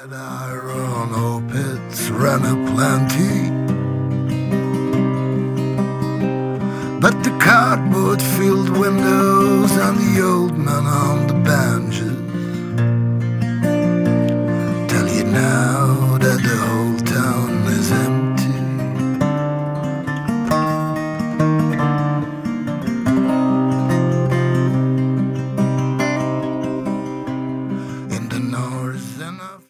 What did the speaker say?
Red iron ore pits ran aplenty, but the cardboard filled windows and the old man on the benches